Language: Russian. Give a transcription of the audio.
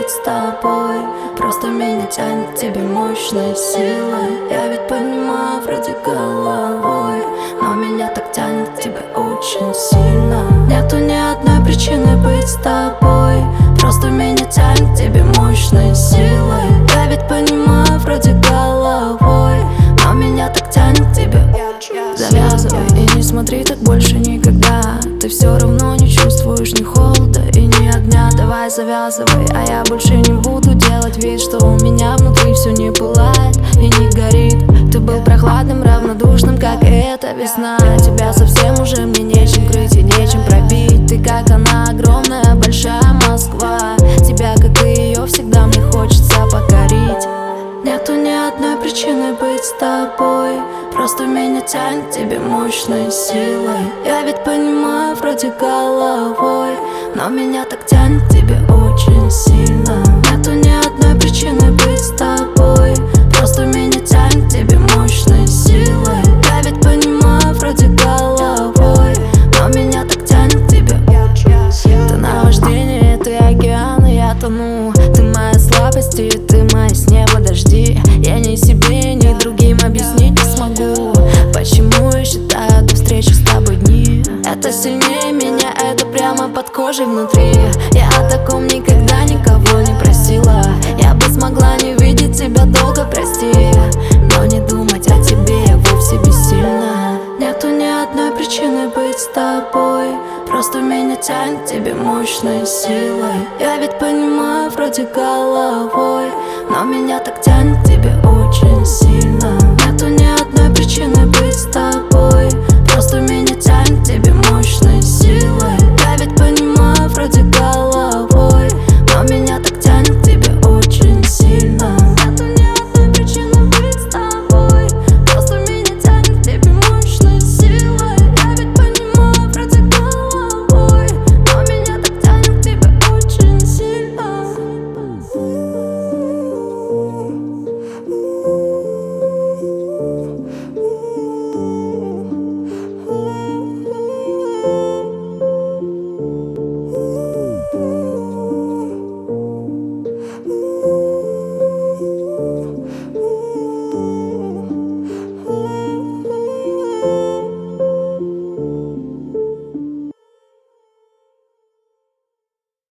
быть с тобой. Просто меня тянет к тебе мощной силой. Я ведь понимаю вроде головой, но меня так тянет к тебе очень сильно. Нету ни одной причины быть с тобой. Просто меня тянет к тебе мощной силой. Я ведь понимаю вроде головой, но меня так тянет к тебе. Завязывай и не смотри так больше никогда. Ты все равно не чувствуешь ни холода и ни огня. Давай завязывай, а я больше не буду делать вид, что у меня внутри все не пылает и не горит. Ты был прохладным, равнодушным, как и эта весна. Тебя совсем уже мне нечем крыть и нечем пробить. Ты как она, огромная, большая Москва. Тебя, как и ее, всегда мне хочется покорить. Нету ни одной причины быть с тобой. Просто меня тянет к тебе мощной силой. Я ведь понимаю вроде головой, но меня так тянет к тебе очень сильно. Нету ни одной причины быть с тобой. Просто меня тянет к тебе мощной силой. Я ведь понимаю вроде головой, но меня так тянет к тебе. Ты наваждение, ты океан, и я тону. Ты моя слабость, и ты мои с неба дожди. Я ни себе, ни другим объяснить не смогу, почему я считаю до встречи с тобой дни. Это сильнее меня, это прямо под кожей внутри. Я о таком никогда никого не просила. Я бы смогла не видеть тебя долго, прости, но не думать о тебе я вовсе бессильна. Нету ни одной причины быть с тобой. Просто меня тянет к тебе мощной силой. Я ведь понимаю вроде головой, но меня так тянет к тебе очень сильно.